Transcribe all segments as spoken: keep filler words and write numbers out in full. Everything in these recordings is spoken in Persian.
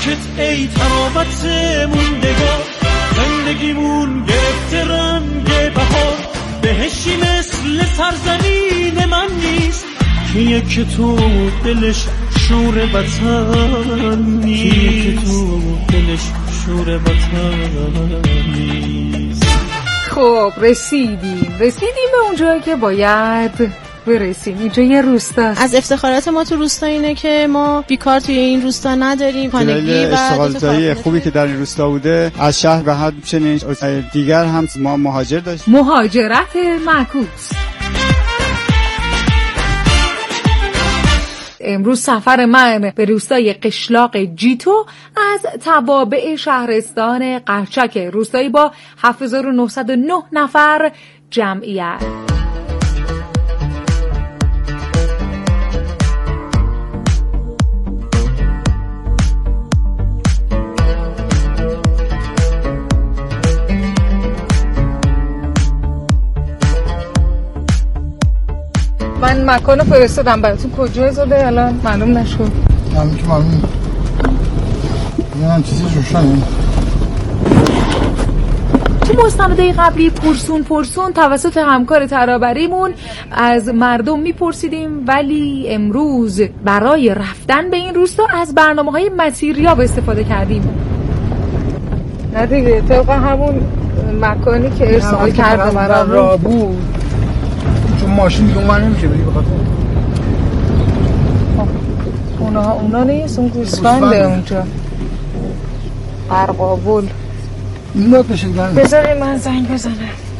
خاکت ای ترابت موندگار، زندگیمون گرفته رنگ بهار، بهشی مثل سرزمین من نیست که یک تو دلش شور وطن نیست، که تو دلش شور وطن نیست. خب رسیدیم رسیدیم به اونجایی که باید برسیم. اینجا یه روستاست. از افتخارات ما تو روستا اینه که ما بیکار توی این روستا نداریم. خانگی و اشتغالزایی خوبی که در این روستا بوده، از شهر به حد چنین دیگر هم ما مهاجر داشتیم. مهاجرت معکوس. امروز سفر من به روستای قشلاق جیتو از توابع شهرستان قرچک، روستایی با هفت هزار و نهصد و نه نفر جمعیت. من مکانو فرستادم براتون، کجا زده الان معلوم نشد. همین که معلوم نه چیزی روشنه. تو مستنده قبلی پرسون پرسون توسط همکار ترابریمون از مردم میپرسیدیم، ولی امروز برای رفتن به این روستا از برنامه‌های مسیریاب استفاده کردیم. نه دیگه طبق همون مکانی که ارسال کرده برامون بود، چون ماشین دیگه اون نمیشه بری بخاطر اونها اونا نیست، اون گوسفنده اونجا قرقاول. این باید بشید گرم. بذاری من زنگ بزنم.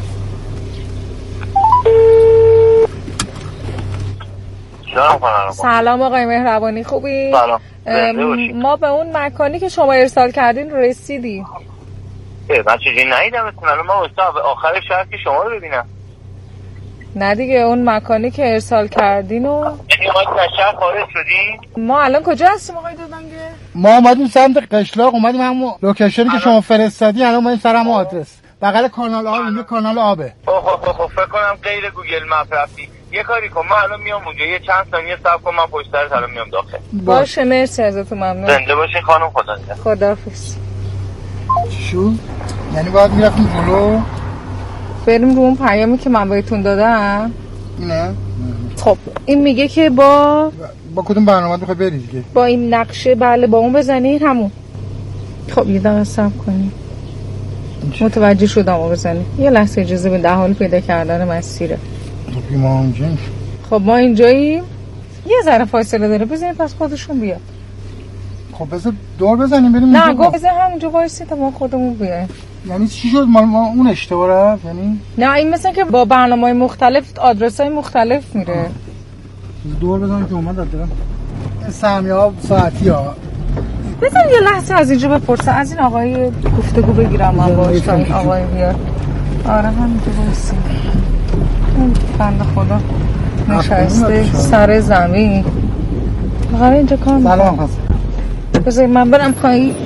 سلام آقای مهربانی، خوبی؟ سلام. ما به اون مکانی که شما ارسال کردین رسیدیم. من چیزی ندیدم اتمنى ما استاد آخر شهر که شما رو ببینم. نه دیگه اون مکانی که ارسال کردین و یعنی ما از شهر خارج شدیم. ما الان کجا هستیم آقای دودانگه؟ ما اومدیم سمت قشلاق، اومدیم همون لوکیشنی که شما فرستادی، الان اومدیم سر همون آدرس بغل کانال آب. اینجا کانال آبه. اوه اوه اوه فکر کنم غیر گوگل مپ رفتی. یه کاری کن، من الان میام اونجا، یه چند ثانیه صبر کن، من پشت سرت الان میام داخل. باشه مرسی ازتون، ممنون. زنده باشین خانم، خدا نگهدار. خداحافظ. شو یعنی باید میرفتیم جلو بریم رو اون پیامی که من بهتون دادم. نه خب این میگه که با با کدوم برنامه میخوای بری دیگه؟ با این نقشه. بله با اون بزنید همون. خب یه دقیقه صبر کنید. متوجه شدم آقا بزنید. یه لحظه اجازه بدید، در حال پیدا کردن مسیره. خب ما اونجا. خب ما اینجاییم. یه ذره فاصله داره، بزنید پس خودشون بیاد. خب بذار دور بزنیم بریم. نه گفت بذار همونجا وایسید تا ما خودمون بیایم. یعنی چی شد؟ ما, ما اون اشتباه رفت یعنی؟ نه این مثلا که با برنامه‌های مختلف آدرس‌های مختلف میره. آه. دور بزنیم که اومد دادم. سهمیه‌ها ساعتی ها. بزن یه لحظه از اینجا بپرسه از این آقای گفتگو بگیرم من باهاش تا این آقای بیاد. آره همینجا وایسی. اون بنده خدا نشسته سر زمین. آقا اینجا کار می‌کنه. سلام هست. بذار من برم پایین.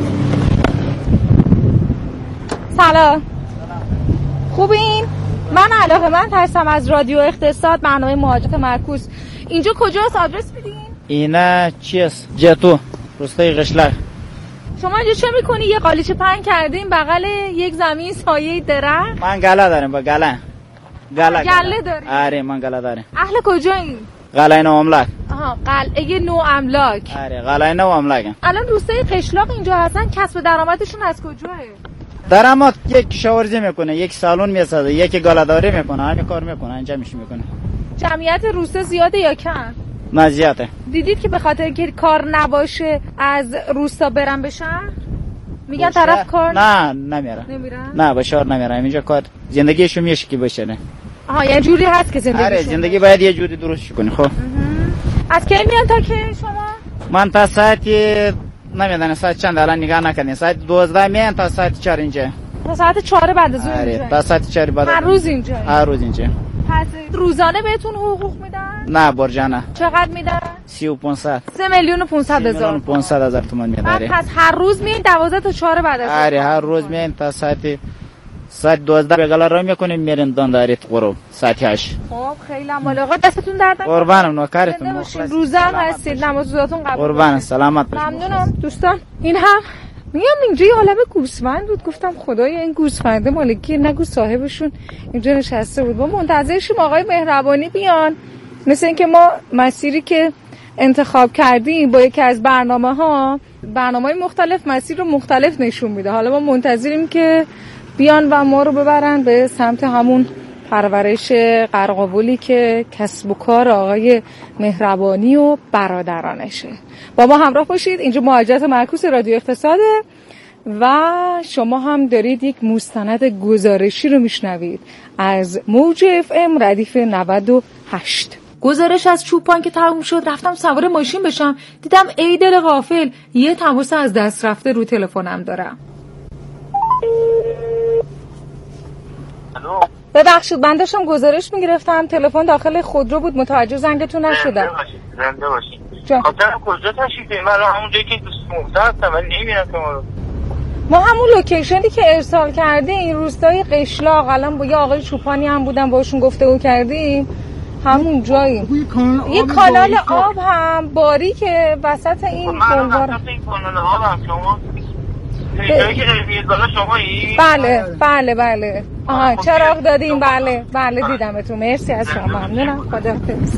سلام. خوبین؟ من علاقه من هستم از رادیو اقتصاد، برنامه مهاجرت معکوس. اینجا کجاست؟ آدرس میدین؟ اینا چیست؟ جتو روستای قشلاق. شما اینجا چه میکنی؟ یه قالیچه پهن کردین بغل یک زمین سایه درخت؟ من گله دارم با گله. گله گله داری؟ آره من گله دارم. اهل کجایین؟ قلعه نو املاک. آها قلعه نو املاک. آره قلعه نو املاک. الان روستای قشلاق اینجا هستن، کسب درآمدشون از کجاه؟ درآمد یک کشاورزی میکنه، یک سالن میسازه، یک گاله‌داری میکنه، همین کار میکنه، انجام میشه میکنه. جمعیت روستا زیاده یا کم؟ نه زیاده. دیدید که به خاطر اینکه کار نباشه از روستا برن به شهر؟ میگن طرف کار نه نمیره. نمیرن؟ نه به شهر نمیره، اینجا کار زندگیشو میشه که بشه نه. آها یه جوری هست که زندگی آره زندگی باید یه جوری درست کنی. خب از کی میان تا که شما؟ من تا ساعت نمیدونم ساعت چند الان نگاه نکردین، ساعت دوازده میان تا ساعت چهار اینجا. تا ساعت چهار بعد از اون اینجا؟ آره تا ساعت چهار بعد. هر روز اینجا؟ هر روز اینجا. پس روزانه بهتون حقوق میدن؟ نه برجانه. چقدر میدن؟ سی و پانصد. سه میلیون و پانصد هزار. میلیون و پانصد هزار تومان میداره. پس هر روز میین دوازده تا چهار بعد از. آره هر روز میان تا ساعت ساعت دوازده بگلا راه میکنیم میرین دانداری غروب ساعت هشت. خب خیلی ممنون آقا، دستتون درد نکنه. قربانم نوکرتون، مخلص. روزه هم هستید، نمازتون قبول. قربان سلامت باشید. ممنونم دوستان. این هم میگم اینجا یه عالمه گوسفند بود، گفتم خدای این گوسفنده مال کی، نگو صاحبشون اینجا نشسته بود. ما منتظرشیم آقای مهربانی بیان. مثل اینکه ما مسیری که انتخاب کردیم با یکی از برنامه ها، برنامه‌های مختلف مسیر رو مختلف نشون میده. حالا ما منتظریم که بیان و ما رو ببرن به سمت همون پرورش قرقاولی که کسب و کار آقای مهربانی و برادرانشه. با ما همراه باشید. اینجا مهاجرت معکوس رادیو اقتصاده و شما هم دارید یک مستند گزارشی رو میشنوید از موج اف ام ردیف نود و هشت. گزارش از چوپان که تموم شد رفتم سوار ماشین بشم، دیدم ای دل غافل یه تماس از دست رفته رو تلفنم دارم. الو، ببخشید من داشتم گزارش میگرفتم، تلفن داخل خودرو بود، متوجه زنگتون نشدم. زنده باشید زنده باشید. خاطر کجا تشریف دارید؟ من همون جایی که دوست مفته هستم ولی نمیبینم شما رو. ما همون لوکیشنی که ارسال کردیم این روستای قشلاق، الان با یه آقای چوپانی هم بودم باشون گفتگو کردیم، همون جاییم. یه کانال آب هم باریکه وسط این بلوار. من بلوار. وسط این کانال آب هم شما جایی که رفیق بالا شمایی؟ بله بله بله. آها چراغ دادیم. بله بله دیدمتون. مرسی از شما. ممنونم. خداحافظ.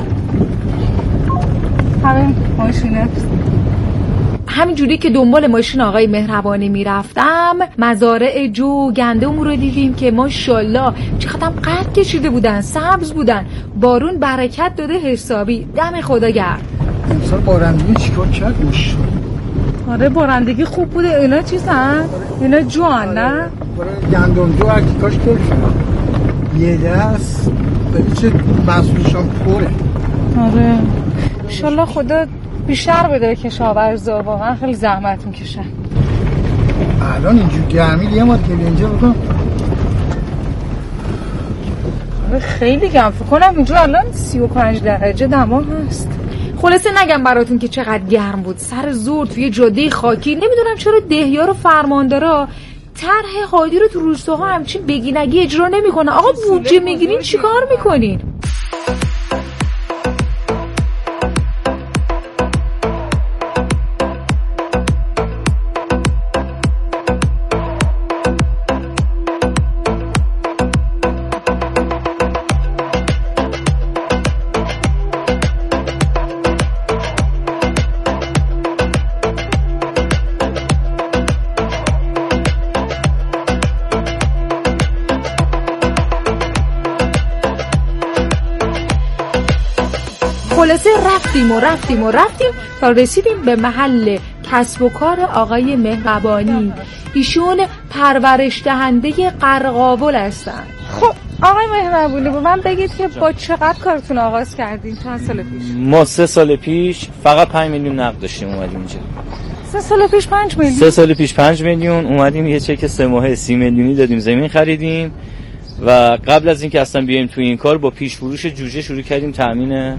همین ماشینه. همین جوری که دنبال ماشین آقای مهربانی میرفتم مزارع جو گندم رو دیدیم که ماشاءالله چقدر قد کشیده بودن، سبز بودن، بارون برکت داده حسابی. دم خدا گرم. امسال بارندگی چیکار کرد؟ آره بارندگی خوب بوده. اینا چیزن؟ اینا جوان نه؟ برای گندم جو هرکی کاش کل شد یه دست ببین چه مسئولشان پره. آره انشالله خدا بیشتر بده کشاورزا، واقعا خیلی زحمت میکشن. الان اینجور گرمی یه ماه که اینجا بکنم خیلی گرم، فکر کنم اینجا الان سی و پنج درجه دما هست. خلاصه نگم براتون که چقدر گرم بود. سر زور توی جاده خاکی، نمیدونم چرا دهیار و فرماندارا طرح هادی رو تو روستاها همچین بگینگی اجرا نمیکنه. آقا بودجه میگیرین چیکار میکنین؟ خلاصه رفتیم و رفتیم و رفتیم تا رسیدیم به محل کسب و کار آقای مهربانی. ایشون پرورش دهنده قرقاول هستن. خب آقای مهربانی به من بگید که با چقدر کارتون آغاز کردین چند سال پیش؟ ما سه سال پیش فقط پنج میلیون نقد داشتیم اومدیم اینجا. سه سال پیش پنج میلیون؟ سه سال پیش پنج میلیون اومدیم یه چک سه ماهه سی میلیونی دادیم زمین خریدیم و قبل از اینکه اصلا بیایم تو این کار با پیش فروش جوجه شروع کردیم تامین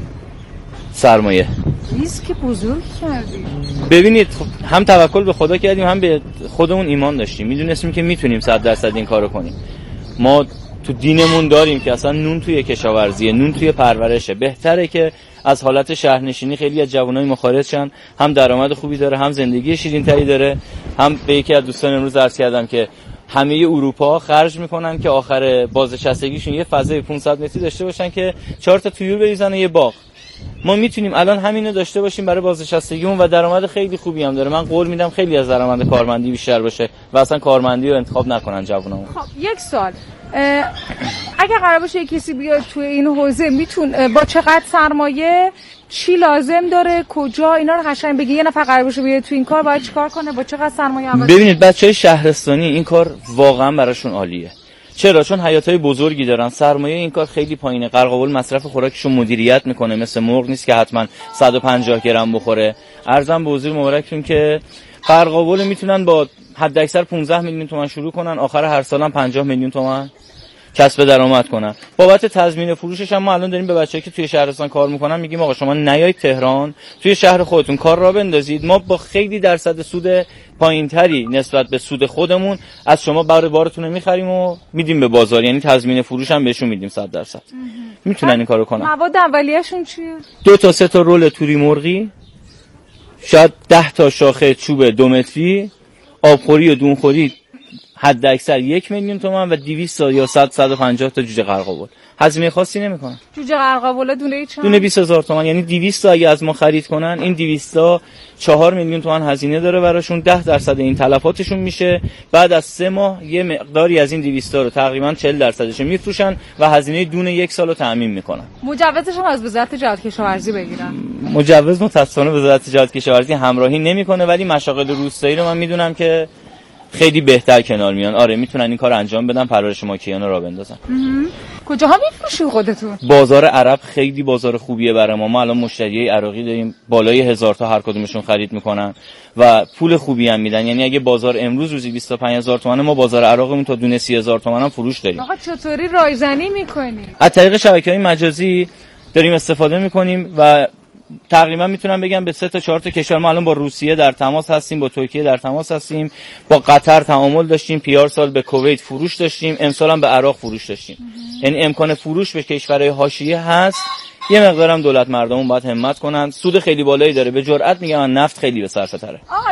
سرمایه. ریسک بزرگ کردیم. ببینید هم توکل به خدا کردیم هم به خودمون ایمان داشتیم، میدونستیم که میتونیم صد درصد این کارو کنیم. ما تو دینمون داریم که اصلا نون توی کشاورزیه، نون توی پرورشه. بهتره که از حالت شهرنشینی خیلی از جوانای ما خارج شن، هم درآمد خوبی داره، هم زندگی شیرین‌تری داره. هم به یکی از دوستان امروز عرض کردم که همه اروپا خرج میکنن که آخر بازنشستگیشون یه فضای پانصد متری داشته باشن که چهار تا طیور بریزن و یه باغ. ما میتونیم الان همینو داشته باشیم برای بازنشستگیمون و درآمد خیلی خوبی هم داره. من قول میدم خیلی از درآمد کارمندی بیشتر باشه و اصلا کارمندی رو انتخاب نکنن جوونامون. خب یک سال اگه قرار باشه کسی بیاد توی این حوزه میتونه با چقدر سرمایه، چی لازم داره، کجا، اینا رو قشنگ بگی. یه نفر قرار باشه بیاد توی این کار باید چیکار کنه، با چقدر سرمایه؟ ببینید بچهای شهرستانی این کار واقعا براشون عالیه. چرا؟ چون حیاتای بزرگی دارن، سرمایه این کار خیلی پایینه. قرقاول مصرف خوراکشو مدیریت میکنه، مثل مرغ نیست که حتما صد و پنجاه گرم بخوره. عرضم به حضور مبارکتون که قرقاول میتونن با حد اکثر پانزده میلیون تومان شروع کنن، آخر هر سالم پنجاه میلیون تومان. کسب درآمد کنن. بابت تضمین فروشش هم ما الان داریم به بچه‌ای که توی شهرستان کار میکنن میگیم آقا شما نیایید تهران، توی شهر خودتون کار را بندازید، ما با خیلی درصد سود پایینتری نسبت به سود خودمون از شما بار بارتون رو میخریم و میدیم به بازار، یعنی تضمین فروش هم بهشون میدیم صد درصد. میتونن این کارو کنن. مواد اولیه‌شون چیه؟ دو تا سه تا رول توری مرغی، شاید ده تا شاخه چوب دو متری، آبخوری و دونخوری حد اکثر یک میلیون تومان و دویست یا صد صد و پنجاه تا جوجه قرقاول. هزینه خاصی نمیکنن. جوجه قرقاول دونه چند؟ دونه بیست هزار تومان، یعنی دویست تا اگه از ما خرید کنن این دویست تا چهار میلیون تومان هزینه داره براشون، ده درصد این تلفاتشون میشه. بعد از سه ماه یه مقداری از این دویست تا رو تقریبا چهل درصدش میفروشن و هزینه دونه یک سالو تامین میکنن. مجوزش هم از وزارت تجارت کشاورزی بگیرن. مجوز متأسفانه وزارت تجارت کشاورزی همراهی نمیکنه، ولی مشاغل روستایی رو من میدونم که خیلی بهتر کنار میان. آره میتونن این کار انجام بدن، پرورش ماکیانو را بندازن. کجاها میفروشین خودتون؟ بازار عرب خیلی بازار خوبیه برای ما. ما الان مشتریای عراقی داریم بالای هزار تا هر کدومشون خرید میکنن و پول خوبی هم میدن. یعنی اگه بازار امروز روزی بیست و پنج هزار تومانه، ما بازار عراقمون تا دونه سی هزار تومان هم فروش داریم. آقا چطوری رایزنی میکنی؟ از طریق شبکه‌های مجازی داریم استفاده میکنیم و تقریبا میتونم بگم به سه تا چهار تا کشور ما الان با روسیه در تماس هستیم، با ترکیه در تماس هستیم، با قطر تعامل داشتیم، پیار سال به کویت فروش داشتیم، امسال هم به عراق فروش داشتیم. یعنی امکان فروش به کشورهای حاشیه هست. یه مقدارم دولت مردمون باید همت کنن. سود خیلی بالایی داره. به جرئت میگم نفت خیلی به صرفه تره. آقا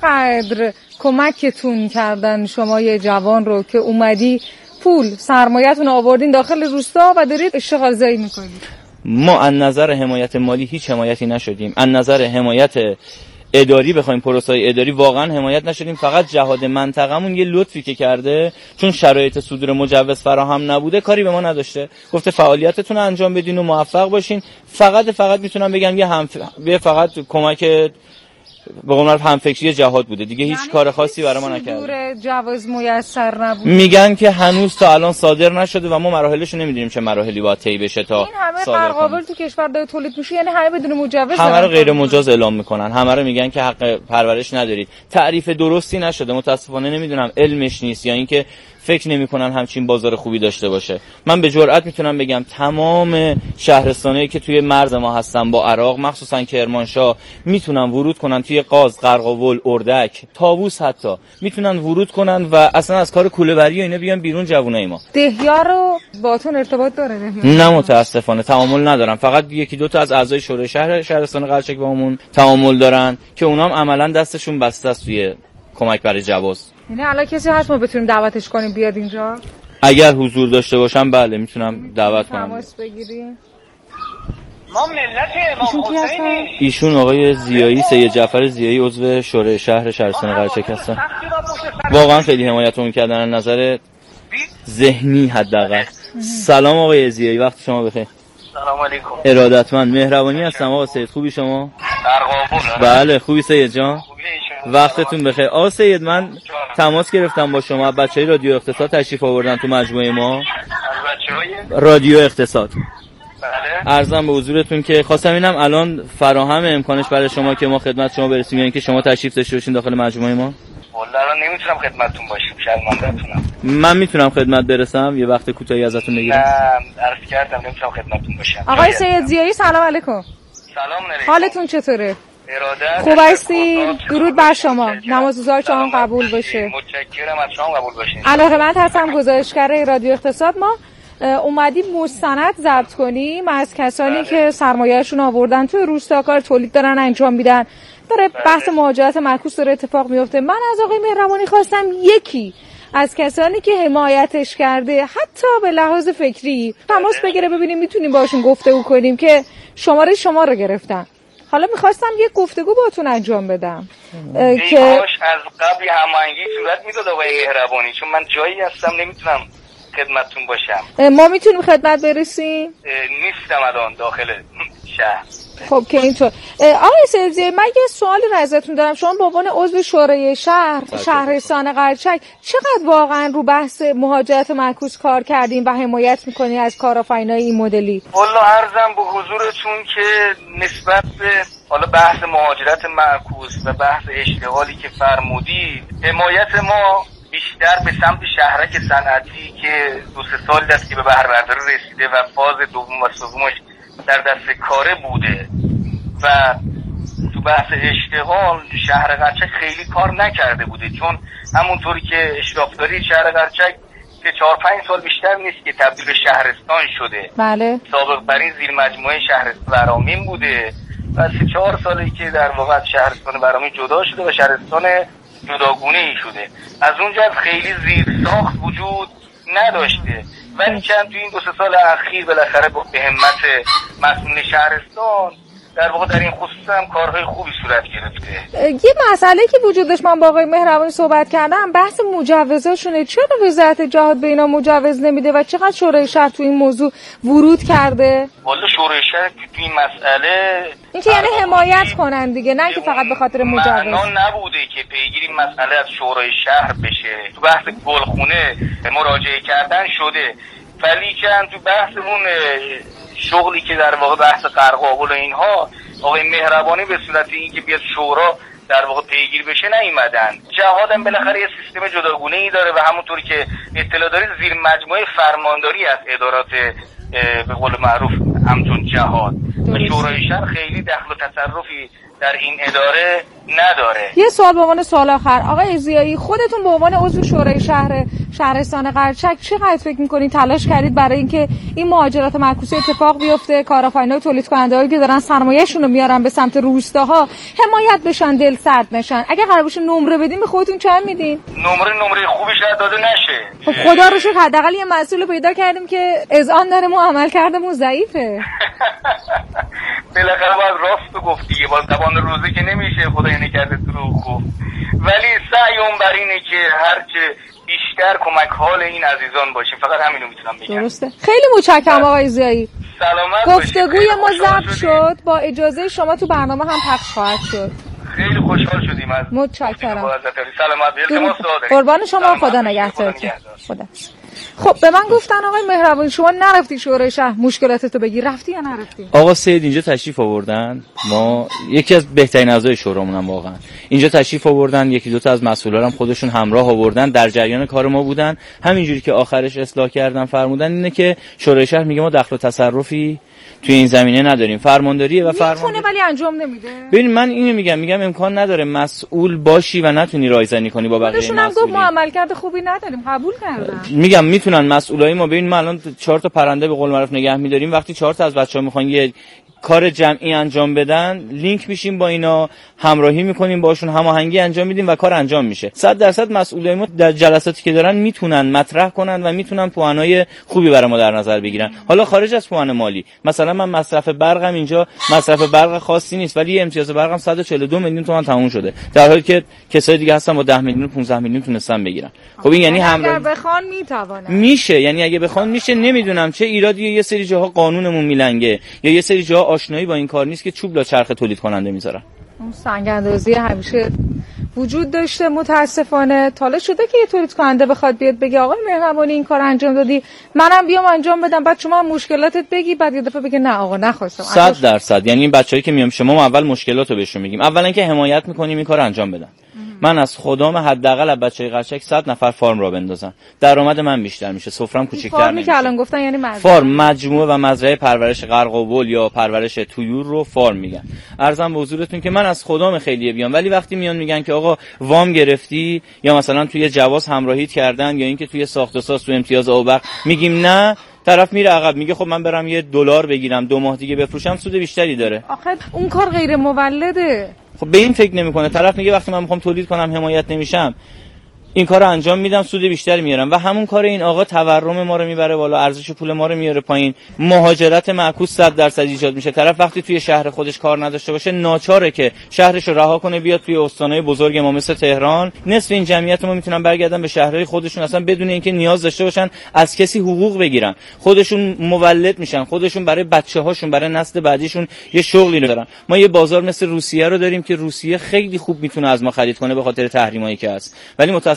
چقدر کمکتون کردن شما یه جوان رو که اومدی پول سرمایه‌تون آوردین داخل روستا و دارید اشتغال زایی میکنید؟ ما از نظر حمایت مالی هیچ حمایتی نشدیم. از نظر حمایت اداری بخوایم پروسه‌های اداری واقعا حمایت نشدیم. فقط جهاد منطقمون یه لطفی که کرده، چون شرایط صدور مجوز فراهم نبوده کاری به ما نداشته، گفته فعالیتتون رو انجام بدین و موفق باشین. فقط فقط میتونم بگم یه هم فقط کمک به قول معروف همفکری جهاد بوده دیگه. هیچ یعنی کار خاصی برای ما نکرده. صدور جواز میسر نبود. میگن که هنوز تا الان صادر نشده و ما مراحلش رو نمیدونیم چه مراحلی باید طی بشه تا این همه قرقاول تو کشور داره تولید میشه، یعنی همه بدون مجوز، همه رو غیر مجاز اعلام میکنن، همه رو میگن که حق پرورش ندارید. تعریف درستی نشده متاسفانه. نمیدونم علمش نیست یا اینکه فکر نمی‌کنن همچین بازار خوبی داشته باشه. من به جرئت میتونم بگم تمام شهرستانایی که توی مرز ما هستن با عراق، مخصوصا کرمانشاه، میتونن ورود کنن توی قاز، قرقاول، اردک، طاووس، حتی میتونن ورود کنن و اصلا از کار کوله‌بری و اینا بیان بیرون. جوونای ما دهیا رو باهاتون ارتباط داره؟ نه متاسفانه تعامل ندارم. فقط یکی دو تا از اعضای شورای شهر شهرستان قلچک با همون تعامل دارن که اونام عملاً دستشون بسته است توی کمک برای جواز. یعنی الان کسی هست ما بتونیم دعوتش کنیم بیاد اینجا؟ اگر حضور داشته باشم بله میتونم دعوت کنم. تماس بگیریم. ما ملت امام حسینی. ایشون آقای زیایی، سید جعفر زیایی، عضو شورای شهر شهرستان قلچک هستن. واقعا خیلی حمایتمون کردن از نظر ذهنی حداقل. سلام آقای زیایی، وقت شما بخیر. سلام علیکم. ارادتمند، مهربانی هستم آقا سید. خوبی شما؟ بله خوبی سید جان. وقتتون بخیر. آقا سید من تماس گرفتم با شما، بچهای رادیو اقتصاد تشریف آوردن تو مجموعه ما. رادیو اقتصاد. بله. عرضم به حضورتون که خواستم اینم الان فراهم امکانش برای شما که ما خدمت شما برسیم یا اینکه شما تشریف داشته باشین داخل مجموعه ما؟ والله الان نمیتونم خدمتتون باشم، شرمنده‌تونم. من میتونم خدمت برسم یه وقت کوتاهی ازتون بگیرم؟ نه عرض کردم نمیتونم خدمتتون باشم. آقای سید زیایی سلام علیکم. سلام علیکم. حالتون چطوره؟ ارادت. خوب هستی؟ درود بر شما. نماز روزای شما قبول باشه. متشکرم از شما قبول باشین. علاقه‌مند هستم گزارشگر رادیو اقتصاد. ما اومدیم مستند ضبط کنیم از کسانی بله. که سرمایه‌شون آوردن توی روستا کار تولید دارن انجام میدن. داره بله. بحث مهاجرت معکوس داره اتفاق میفته. من از آقای مهربانی خواستم یکی از کسانی که حمایتش کرده حتی به لحاظ فکری تماس بگیره، ببینیم میتونیم باشون گفتگو کنیم که شماره شما رو گرفتن. حالا میخواستم یک گفتگو باتون انجام بدم که کاش از قبل هماهنگی صورت میداد آقای مهربانی، چون من جایی هستم نمیتونم خدمتتون باشم. ما میتونیم خدمت برسیم؟ نیستم الان داخل شهر. خب که اینطور. آقای سیدزی من یه سوالی رو ازتون دارم. شما به عنوان عضو شورای شهر شهرستان قلچک چقدر واقعا رو بحث مهاجرت معکوس کار کردین و حمایت میکنین از کارآفرینای این مدلی؟ والله عرضم به حضورتون که نسبت به حالا بحث مهاجرت معکوس و بحث اشتغالی که فرمودید، حمایت ما بیشتر به سمت شهرک صنعتی که دو سه سال است که به بهره برداری رسیده و فاز دوم و سومش در دست کاره بوده و تو بحث اشتغال شهر قرچک خیلی کار نکرده بوده، چون همونطوری که اشراف داری شهر قرچک که چهار پنج سال بیشتر نیست که تبدیل به شهرستان شده. بله. سابق بر این زیر مجموعه شهرستان برامین بوده و سه چهار سالی که در واقع شهرستان برامین جدا شده و شهرستان جداگونه ای شده. از اونجا خیلی زیر ساخت وجود نداشته، ولی چند تو این دو سه سال اخیر بالاخره به همت مسئول شهرستان در واقع در این خصوص هم کارهای خوبی صورت گرفته. یه مسئله که وجود داشت، من با آقای مهربانی صحبت کردم، بحث مجوزاشونه. چرا وزارت جهاد به اینا مجوز نمیده و چقدر شورای شهر تو این موضوع ورود کرده؟ والا شورای شهر تو این مسئله این که یعنی حمایت کنن دیگه، نه که فقط به خاطر مجوز. معنا نبوده که پیگیری مسئله از شورای شهر بشه. تو بحث گلخونه مراجعه کردن شده، ولی چند تو بحث اون شغلی که در واقع بحث قرقاول و اینها آقای مهربانی به صورت اینکه بیاد شورا در واقع پیگیر بشه نیومدن. جهاد هم بالاخره یه سیستم جداگونه ای داره و همونطوری که اطلاع دارید زیر مجموعه فرمانداری از ادارات به قول معروف همچون جهاد و شورای شهر خیلی دخل و تصرفی در این اداره نداره. یه سوال به عنوان سوال آخر، آقای ضیایی، خودتون به عنوان عضو شورای شهر شهرستان قرچک چقدر فکر می‌کنید تلاش کردید برای اینکه این مهاجرت معکوسه اتفاق بیفته، کارآفرینای تولید کننده‌هایی که دارن سرمایه‌شون رو میارن به سمت روستاها حمایت بشن، دل سرد نشن؟ اگه قرار باشه نمره بدین به خودتون چند میدین؟ نمره نمره خوبی شاید داده نشه. خب خدا رو شکر حداقل یه مسئول پیدا کردیم که اذعان داره ما عمل کردمون ضعیفه. بالاخره باید راست گفت دیگه، باز زبان روزه که نمیشه خدای نکرده دروغ گفت، ولی سعی اون بر اینه که هرچه بیشتر کمک حال این عزیزان باشیم، فقط همینو میتونم بگم. درسته. خیلی متشکرم آقای ضیایی. سلامت گفتگوی ما ضبط شد، با اجازه شما تو برنامه هم پخش خواهد شد. خیلی خوشحال شدیم از متشکرم. سلامت. قربان شما، خدا نگهدارتون. خدا. خب به من گفتن آقای مهربانی شما نرفتی شورای شهر مشکلاتتو بگی، رفتی یا نرفتی؟ آقا سید اینجا تشریف آوردن، ما یکی از بهترین اعضای شورامونم واقعا اینجا تشریف آوردن، یکی دو تا از مسئولان هم خودشون همراه آوردن، در جریان کار ما بودن. همینجوری که آخرش اصلاح کردن فرمودن اینه که شورای شهر میگه ما دخل و تصرفی توی این زمینه نداریم، فرمانداریه و فرمانداری ولی انجام نمیده. ببین من اینو میگم میگم امکان نداره مسئول باشی و نتونی رایزنی کنی با بقیه مسئولین. خودشون هم گفت ما عملکرد خوبی نداریم، قبول کردن. میگم میتونن مسئولای ما، ببین ما الان چهار تا پرنده به قول معروف نگه می‌داریم، وقتی چهار تا از بچه‌ها میخوان یه کار جمعی انجام بدن لینک میشیم با اینا، همراهی میکنیم باشون، هماهنگی انجام میدیم و کار انجام میشه. صد درصد مسئولای ما در جلساتی که دارن میتونن مطرح کنن و میتونن پوانای خوبی برای ما در نظر بگیرن. حالا خارج از پوان مالی، مثلا من مصرف برقم اینجا مصرف برق خاصی نیست، ولی امتیاز برقم صد و چهل و دو میلیون تومان تموم شده، در حالی که کسای دیگه هستن با ده میلیون و پانزده میلیون تونستن بگیرن. خب این یعنی همراهی اگه بخوان میتوانن میشه، یعنی اگه بخوان میشه. نمیدونم چه ایرادیه، یه سری جاها قانونمون میلنگه یا یه سری جاها آشنایی با این کار نیست که چوب لا چرخ تولید کننده میذارن. اون سنگ اندازی همیشه وجود داشته، متاسفانه تاله شده که یه تولید کننده بخواد بیاد بگه آقای مهربانی این کار انجام دادی منم بیام انجام بدم، بعد شما مشکلاتت بگی، بعد یه دفعه بگه نه آقا نخواستم. صد درصد. یعنی این بچه‌ای که میام شما ما اول مشکلاتو بهشون میگیم، اولا که حمایت میکنیم این کار انجام بدن. من از خدام حداقل از بچه‌های قرچک صد نفر فارم را بندازن، درآمد من بیشتر میشه، سفرم کوچیک‌تر نمیشه. فارمی که الان گفتن یعنی مزرعه، فارم مجموعه و مزرعه پرورش قرقاول یا پرورش طیور رو فارم میگن. عرضم به حضورتون که من از خدام خیلیه بیام، ولی وقتی میان میگن که آقا وام گرفتی یا مثلا توی جواز همراهیت کردن یا اینکه توی ساخت و ساز تو امتیاز اوبق، میگیم نه، طرف میره عقب میگه خب من برم یه دلار بگیرم دو ماه دیگه بفروشم، سود بیشتری داره. آخه اون کار غیر مولده. خب به این فکر نمیکنه، طرف میگه وقتی من میخوام تولید کنم حمایت نمیشم، این کارو انجام میدم سود بیشتری میارم، و همون کار این آقا تورم ما رو میبره بالا، ارزش پول ما رو میاره پایین، مهاجرت معکوس صد درصد ایجاد میشه. طرف وقتی توی شهر خودش کار نداشته باشه ناچاره که شهرش رو رها کنه بیاد توی استانهای بزرگ ما مثل تهران. نصف این جمعیت ما میتونن برگردن به شهرهای خودشون اصلا بدون اینکه نیاز داشته باشن از کسی حقوق بگیرن، خودشون مولد میشن، خودشون برای بچه‌هاشون برای نسل بعدیشون یه شغلی رو دارن. ما یه بازار مثل روسیه رو داریم که روسیه خیلی خوب میتونه از ما خرید کنه به خاطر تحریمایی که هست، ولی متأسفانه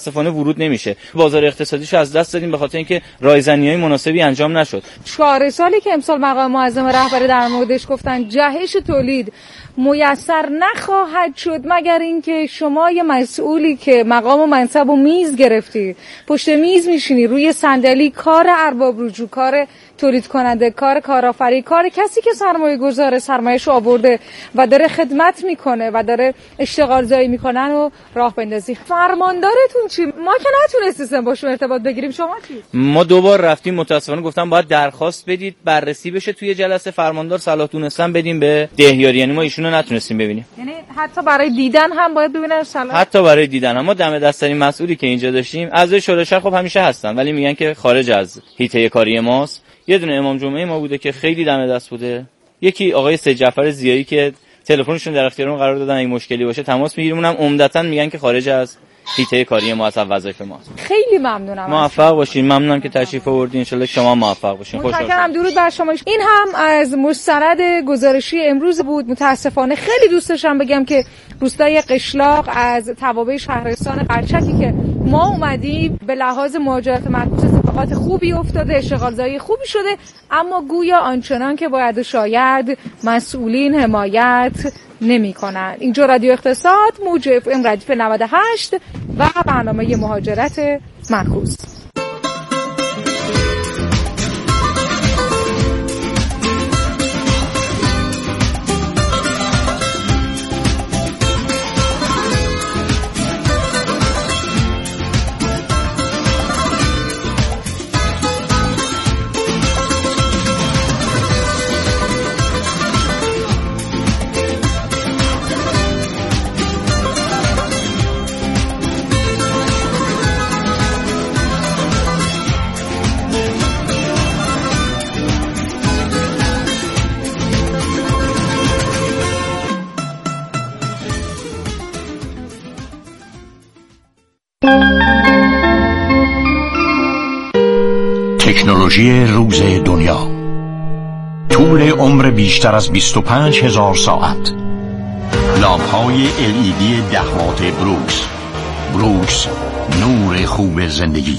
متاسفانه ورود نمیشه. بازار اقتصادیشو از دست دادیم به خاطر اینکه رایزنی‌های مناسبی انجام نشد. چهار سالی که امسال مقام معظم رهبری در موردش گفتن جهش تولید میسر نخواهد شد مگر اینکه شما یه مسئولی که مقام و منصب و میز گرفتی، پشت میز میشینی، روی صندلی، کار ارباب رجوع، کار تولید کننده، کار کارآفرین، کار کسی که سرمایه گذاره، سرمایه‌اش آورده و داره خدمت میکنه و داره اشتغال زایی میکنن و راه بندازی. فرماندارتون چی؟ ما که نتونستیم باشون ارتباط بگیریم، شما چی؟ ما دوبار رفتیم، متاسفانه گفتم باید درخواست بدید بررسی بشه توی جلسه. فرماندار صلاح دونستن بدیم به دهیاری، یعنی ما ایشونو نتونستیم ببینیم. یعنی حتی برای دیدن هم باید ببینن صلاح؟ حتی برای دیدن هم. ما دم دستری مسئولی که اینجا داشتیم اعضای شورای شهر خب همیشه هستن، ولی میگن که خارج از حیطه کاری ماست. یه دونه امام جمعه ما بوده که خیلی دم دست بوده، یکی آقای سید جعفر ضیایی که تلفنشون در اختیارمون قرار دادن اگه مشکلی باشه تماس میگیریم، اونم عمدتاً میگن که خارج از حیطه کاری ما، از وظایف ما. خیلی ممنونم. موفق باشین. ممنونم که تشریف آوردین. ان شاء الله شما موفق باشین. متشکرم. درود بر شما. این هم از مستند گزارشی امروز بود. متاسفانه خیلی دوست داشتم بگم که روستای قشلاق از توابع شهرستان قرچکی که ما اومدیم به لحاظ مهاجرت معکوس اتفاقات خوبی افتاده، اشتغالزایی خوبی شده، اما گویا آنچنان که باید و شاید مسئولین حمایت نمی کنن. اینجا رادیو اقتصاد، موج اف ام ردیف نود و هشت و برنامه مهاجرت معکوس. تکنولوژی روز دنیا، طول عمر بیشتر از بیست و پنج هزار ساعت، لامپ‌های ال ای دی ده وات بروکس. بروکس، نور خوب زندگی.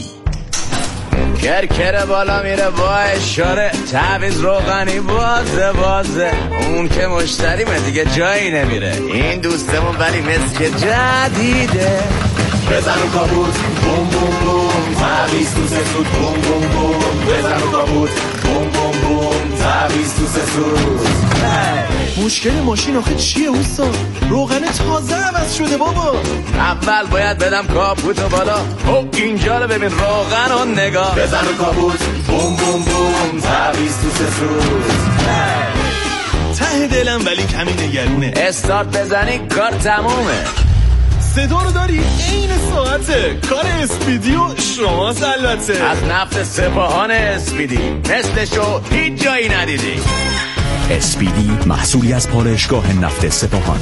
کرکر بالا میره با اشاره، تعویض روغنی بازه بازه، اون که مشتریمه دیگه جایی نمیره. این دوستمون ولی مثل که جدیده. بزن و کابوت بوم بوم بوم، تعویض تو سه سود بوم بوم بوم. بزن و کابوت بوم بوم بوم، تعویض تو سه سود. مشکل ماشین آخه چیه استاد؟ روغن تازه عوض شده بابا. اول باید بدم کاپوتو بالا. او اینجا رو ببین، روغن رو نگاه. بزن و کابوت بوم بوم بوم، تعویض تو سه سود. ته دلم ولی کمی نگرونه. استارت بزنی کار تمومه. صدا رو داری؟ این ساعته. کار اسپیدی و شما البته. از نفت سپاهان اسپیدی، مثلشو هیچ جایی ندیدی. اسپیدی، محصولی از پالایشگاه نفت سپاهان.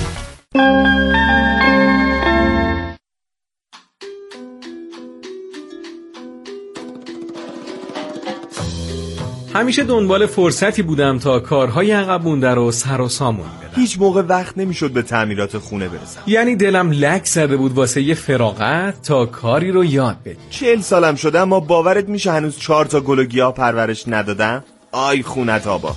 همیشه دنبال فرصتی بودم تا کارهای عقب مونده رو سر و سامون بدم. هیچ موقع وقت نمیشد به تعمیرات خونه برسم. یعنی دلم لک زده بود واسه یه فراغت تا کاری رو یاد بگیرم. چهل سالم شده اما باورت میشه هنوز چهار تا گل و گیاه پرورش ندادم؟ آی خونت آبا.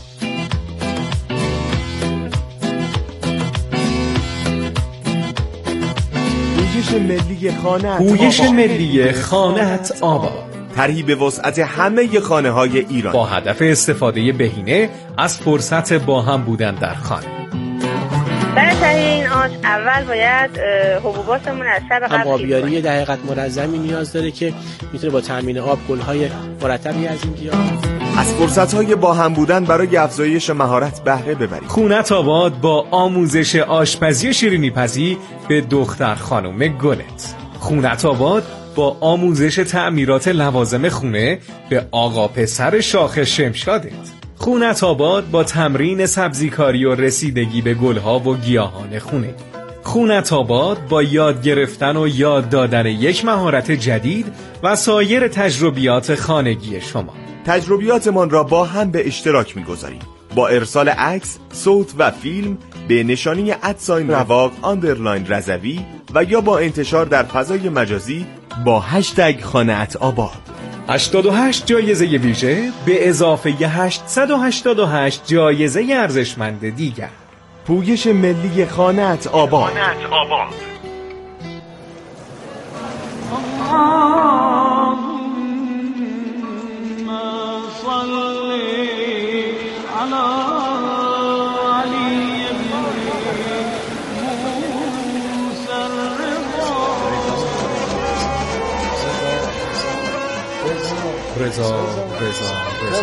هویش ملی خانه‌ات هویش ملی خانه‌ات آبا. طرحی به وسعت همه خانه های ایران با هدف استفاده بهینه از فرصت با هم بودن در خانه. برای تهیه این آش اول باید حبوباتمون از شب قبل آبیاری در حقیقت منظمی نیاز داره که میتونه با تامین آب گل‌های مرتبی از این گیاه از فرصت‌های با هم بودن برای افزایش مهارت بهره ببرید. خونت آباد با آموزش آشپزی شیرینی‌پزی به دختر خانم گلت. خونت آباد با آموزش تعمیرات لوازم خونه به آقا پسر شاخ شمشادت. خونت آباد با تمرین سبزیکاری و رسیدگی به گلها و گیاهان خونه. خونت آباد با یاد گرفتن و یاد دادن یک مهارت جدید و سایر تجربیات خانگی شما. تجربیاتمان را با هم به اشتراک می‌گذاریم. با ارسال عکس، صوت و فیلم به نشانی ادساین رواق آندرلاین رضوی و یا با انتشار در فضای مجازی با هشتگ خانه‌ات آباد. هشتاد و هشت جایزه ویژه به اضافه هشتصد و هشتاد و هشت جایزه ارزشمند دیگر. پویش ملی خانه‌ات آباد. خانه‌ات آباد. رضا رضا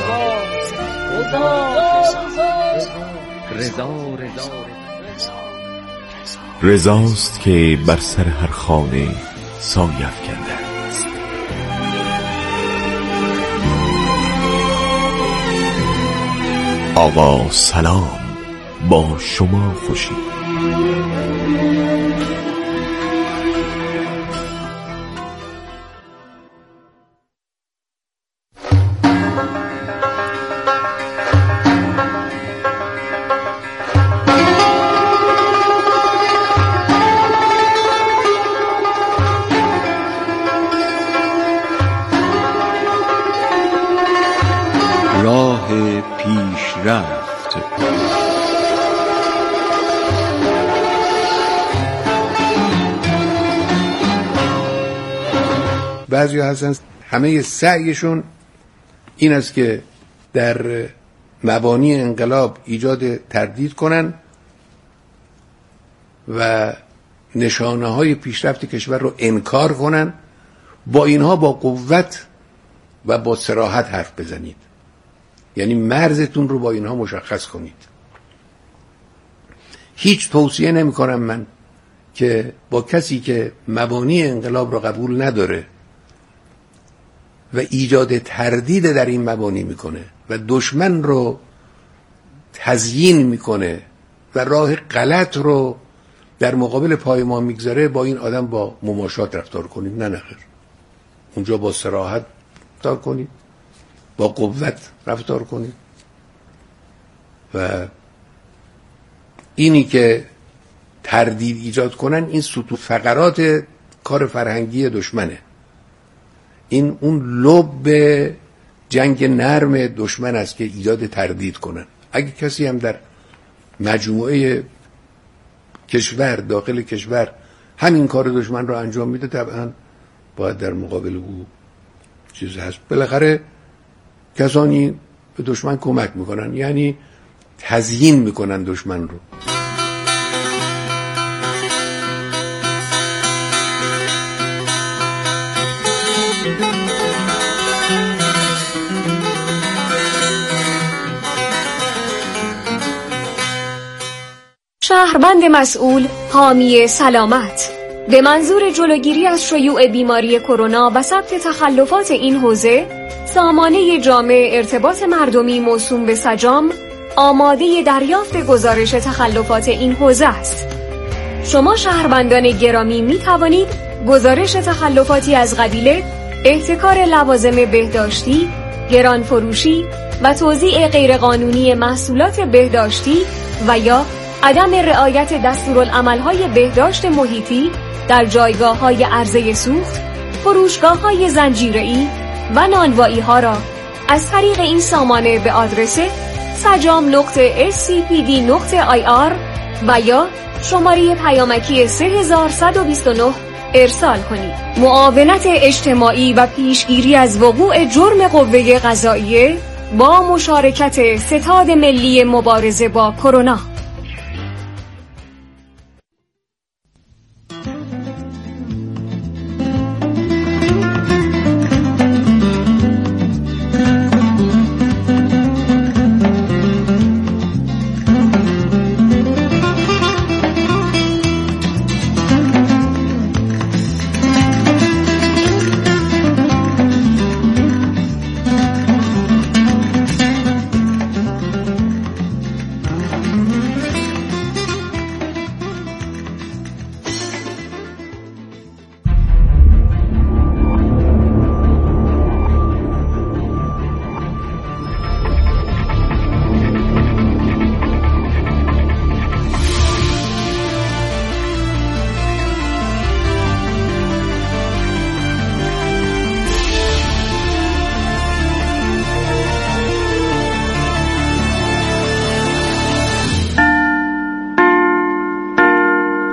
رضا رضا رضاست که بر سر هر خانه سایه افکنده است. آقا سلام، با شما خوشی. راه پیشرفت. بعضی هستن همه سعیشون این است که در مبانی انقلاب ایجاد تردید کنن و نشانه های پیشرفت کشور رو انکار کنن. با اینها با قوت و با صراحت حرف بزنید، یعنی مرزتون رو با اینها مشخص کنید. هیچ توصیه نمی کنم من که با کسی که مبانی انقلاب رو قبول نداره و ایجاد تردید در این مبانی میکنه و دشمن رو تزیین میکنه و راه غلط رو در مقابل پای ما میگذاره، با این آدم با مماشات رفتار کنید. نه نخیر، اونجا با صراحت رفتار کنید، با قوت رفتار کنید. و اینی که تردید ایجاد کنن، این سطوح فقرات کار فرهنگی دشمنه. این اون لب جنگ نرم دشمن است که ایجاد تردید کنن. اگه کسی هم در مجموعه کشور، داخل کشور همین کار دشمن رو انجام میده، طبعا باید در مقابل او چیز هست. بالاخره کسانی به دشمن کمک میکنن، یعنی تزیین میکنن دشمن رو. شهروند مسئول، حامی سلامت. به منظور جلوگیری از شیوع بیماری کرونا و ثبت تخلفات این حوزه، سامانه جامع ارتباط مردمی موسوم به سجام آماده دریافت گزارش تخلفات این حوزه است. شما شهروندان گرامی می توانید گزارش تخلفاتی از قبیل احتکار لوازم بهداشتی، گرانفروشی و توزیع غیرقانونی محصولات بهداشتی و یا عدم رعایت دستورالعمل‌های بهداشت محیطی در جایگاه‌های عرضه سوخت، فروشگاه‌های زنجیره‌ای و نانوایی‌ها را از طریق این سامانه به آدرس سجام نقطه اس سی پی دی نقطه آی آر و یا شماره پیامکی سه هزار صد و بیست و نه ارسال کنید. معاونت اجتماعی و پیشگیری از وقوع جرم قوه قضاییه با مشارکت ستاد ملی مبارزه با کرونا.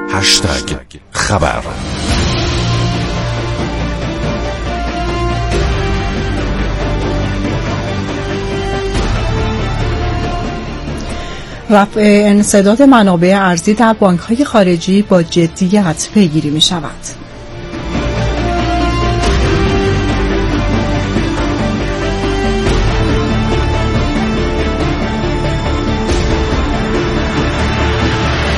هشتگ خبر. رفع انسداد منابع ارزی در بانک‌های خارجی با جدیت پیگیری می‌شود.